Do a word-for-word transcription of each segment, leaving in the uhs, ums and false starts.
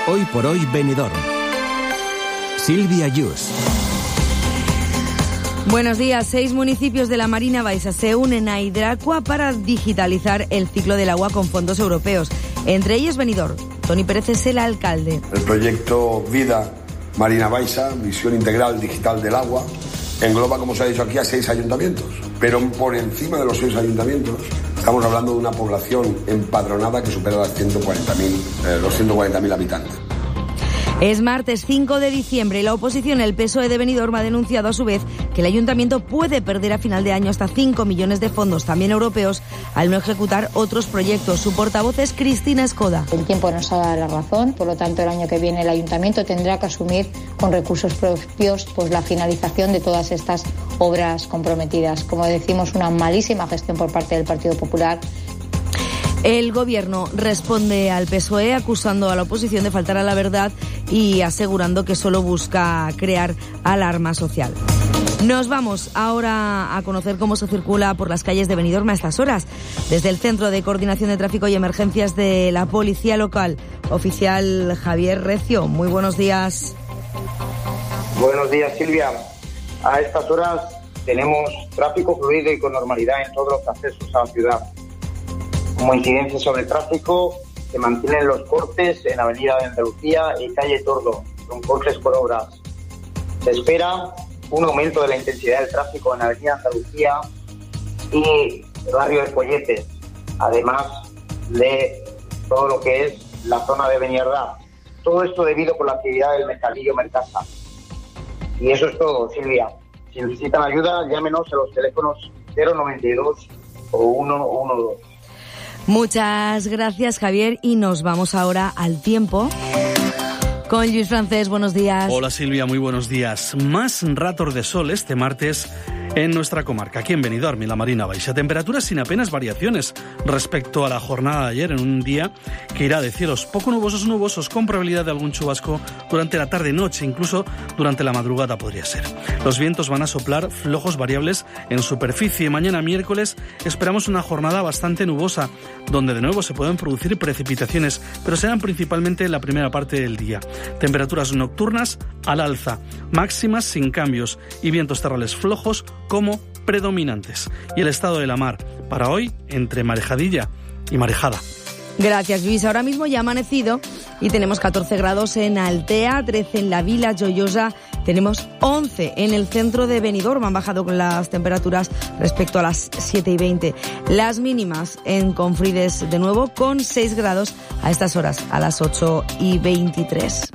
Hoy por hoy Benidorm. Silvia Yus. Buenos días. Seis municipios de la Marina Baixa se unen a Hidracua para digitalizar el ciclo del agua con fondos europeos. Entre ellos Benidorm. Toni Pérez es el alcalde. El proyecto Vida Marina Baixa, Visión Integral Digital del Agua, engloba, como se ha dicho aquí, a seis ayuntamientos. Pero por encima de los seis ayuntamientos estamos hablando de una población empadronada que supera las ciento cuarenta mil, eh, los ciento cuarenta mil habitantes. Es martes cinco de diciembre y la oposición, el P S O E de Benidorm, ha denunciado a su vez que el ayuntamiento puede perder a final de año hasta cinco millones de fondos, también europeos, al no ejecutar otros proyectos. Su portavoz es Cristina Escoda. El tiempo nos ha dado la razón, por lo tanto el año que viene el ayuntamiento tendrá que asumir con recursos propios pues la finalización de todas estas obras comprometidas. Como decimos, una malísima gestión por parte del Partido Popular. El Gobierno responde al P S O E acusando a la oposición de faltar a la verdad y asegurando que solo busca crear alarma social. Nos vamos ahora a conocer cómo se circula por las calles de Benidorm a estas horas. Desde el Centro de Coordinación de Tráfico y Emergencias de la Policía Local, oficial Javier Recio. Muy buenos días. Buenos días, Silvia. A estas horas tenemos tráfico fluido y con normalidad en todos los accesos a la ciudad. Como incidencia sobre el tráfico, se mantienen los cortes en Avenida de Andalucía y Calle Tordo, con cortes por obras. Se espera un aumento de la intensidad del tráfico en Avenida Andalucía y el barrio de Folletes, además de todo lo que es la zona de Beniardá. Todo esto debido por la actividad del mercadillo Mercasa. Y eso es todo, Silvia. Si necesitan ayuda, llámenos a los teléfonos cero noventa y dos o ciento doce. Muchas gracias, Javier, y nos vamos ahora al tiempo con Luis Francés. Buenos días. Hola, Silvia, muy buenos días. Más ratos de sol este martes en nuestra comarca, aquí en Benidorm, en la Marina Baixa. Temperaturas sin apenas variaciones respecto a la jornada de ayer, en un día que irá de cielos poco nubosos nubosos con probabilidad de algún chubasco durante la tarde-noche, incluso durante la madrugada podría ser. Los vientos van a soplar flojos variables en superficie. Mañana miércoles esperamos una jornada bastante nubosa, donde de nuevo se pueden producir precipitaciones, pero serán principalmente en la primera parte del día. Temperaturas nocturnas al alza, máximas sin cambios y vientos terrales flojos como predominantes. Y el estado de la mar para hoy entre marejadilla y marejada. Gracias, Luis. Ahora mismo ya ha amanecido y tenemos catorce grados en Altea, trece en la Vila Joyosa, tenemos once en el centro de Benidorm. Han bajado con las temperaturas respecto a las siete y veinte. Las mínimas en Confrides de nuevo con seis grados a estas horas, a las ocho y veintitrés.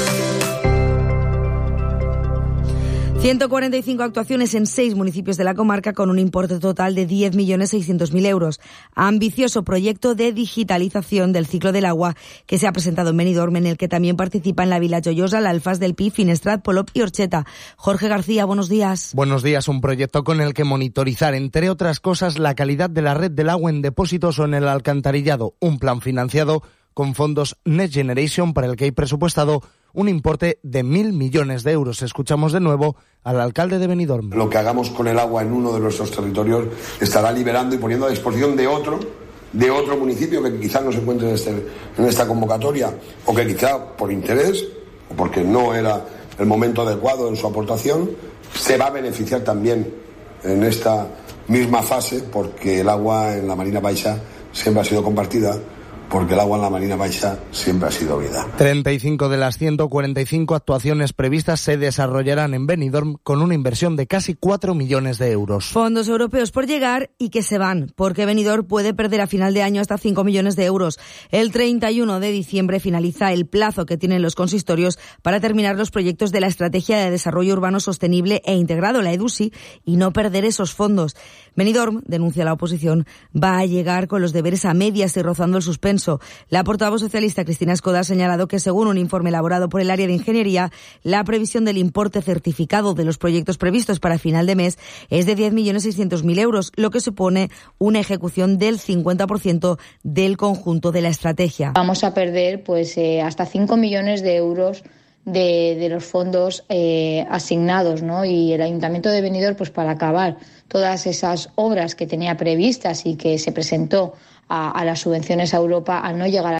ciento cuarenta y cinco actuaciones en seis municipios de la comarca con un importe total de diez millones seiscientos mil euros. Ambicioso proyecto de digitalización del ciclo del agua que se ha presentado en Benidorm, en el que también participan la Vila Joyosa, la Alfaz del Pi, Finestrat, Polop y Orcheta. Jorge García, buenos días. Buenos días. Un proyecto con el que monitorizar, entre otras cosas, la calidad de la red del agua en depósitos o en el alcantarillado. Un plan financiado con fondos Next Generation para el que hay presupuestado un importe de mil millones de euros. Escuchamos de nuevo al alcalde de Benidorm. Lo que hagamos con el agua en uno de nuestros territorios estará liberando y poniendo a disposición de otro, de otro municipio que quizás no se encuentre en, este, en esta convocatoria, o que quizá por interés, o porque no era el momento adecuado en su aportación, se va a beneficiar también en esta misma fase, porque el agua en la Marina Baixa siempre ha sido compartida, porque el agua en la Marina Baixa siempre ha sido vida. treinta y cinco de las ciento cuarenta y cinco actuaciones previstas se desarrollarán en Benidorm con una inversión de casi cuatro millones de euros. Fondos europeos por llegar y que se van, porque Benidorm puede perder a final de año hasta cinco millones de euros. El treinta y uno de diciembre finaliza el plazo que tienen los consistorios para terminar los proyectos de la Estrategia de Desarrollo Urbano Sostenible e Integrado, la EDUSI, y no perder esos fondos. Benidorm, denuncia la oposición, va a llegar con los deberes a medias y rozando el suspenso. La portavoz socialista Cristina Escoda ha señalado que, según un informe elaborado por el área de ingeniería, la previsión del importe certificado de los proyectos previstos para final de mes es de diez millones seiscientos mil euros, lo que supone una ejecución del cincuenta por ciento del conjunto de la estrategia. Vamos a perder pues eh, hasta cinco millones de euros de, de los fondos eh, asignados, ¿no? Y el Ayuntamiento de Benidorm, pues para acabar todas esas obras que tenía previstas y que se presentó a, a las subvenciones a Europa, al no llegar a